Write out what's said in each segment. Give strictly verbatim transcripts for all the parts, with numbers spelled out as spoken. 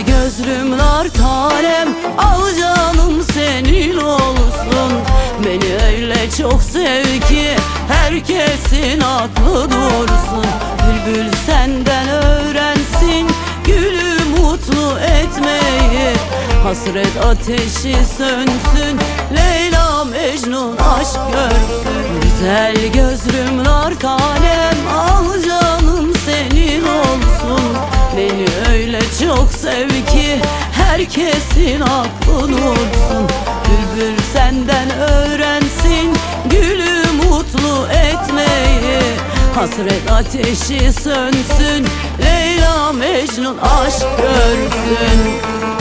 gözlüm nar tanem, al canım senin olsun. Beni öyle çok sev ki herkesin aklı dursun. Bülbül senden öğrensin gülü mutlu etmeyi. Hasret ateşi sönsün, Leyla Mecnun aşk görsün. Güzel gözlüm nar tanem, al canım senin olsun. Beni öyle çok sev ki herkesin aklı dursun. Bülbül senden öğrensin gülü mutlu etmeyi. Hasret ateşi sönsün, Leyla Mecnun aşk görsün.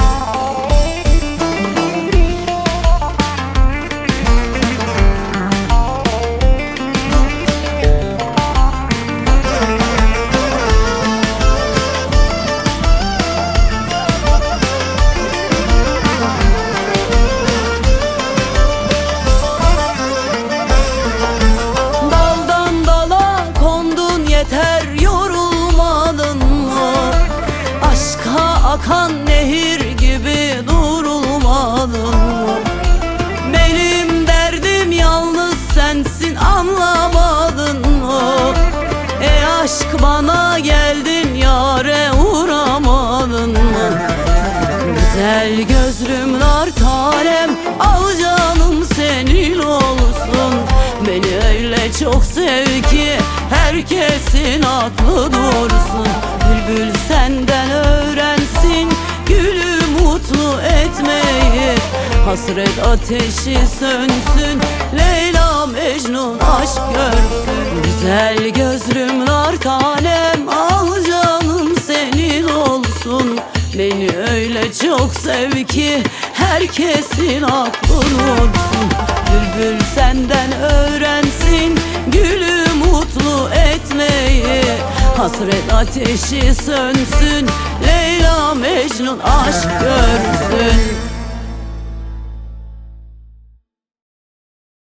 Akan nehir gibi durulmadın mı? Benim derdim yalnız sensin, anlamadın mı? Ey aşk bana geldin, yâre uğramadın mı? Güzel gözlüm nar tanem, al canım senin olsun. Beni öyle çok sev ki herkesin aklı dursun. Bülbül senden öğrensin gülü mutlu etmeyi. Hasret ateşi sönsün, Leyla Mecnun aşk görsün. Güzel gözlüm nar tanem, al canım senin olsun. Beni öyle çok sev ki herkesin aklı dursun. Bülbül senden öğrensin gülü mutlu etmeyi. Hasret ateşi sönsün, Leyla Mecnun aşk görsün.